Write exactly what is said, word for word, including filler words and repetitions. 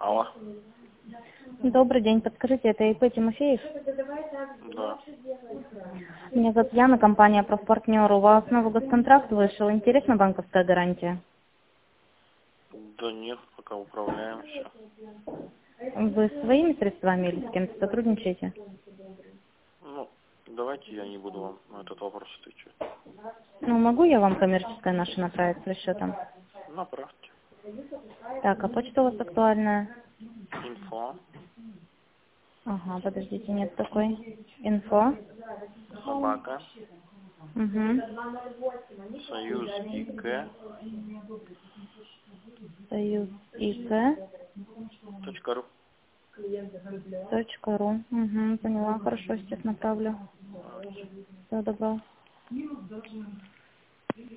Алло. Добрый день, подскажите, это ИП Тимофеев? Да. Меня зовут Яна, компания «Профпартнер». У вас новый госконтракт вышел. Интересна банковская гарантия? Да нет, пока управляемся. Вы своими средствами или с кем-то сотрудничаете? Ну, давайте я не буду вам на этот вопрос отвечать. Ну, могу я вам коммерческое наше направить с расчетом? Направьте. Так, а почта у вас актуальная? Инфо. Ага, подождите, нет такой. Инфо. Собака. Угу. Союз ИК. Союз ИК. Точка ру. Точка ру. Угу, поняла, хорошо, сейчас направлю. Давайте. Всего доброго.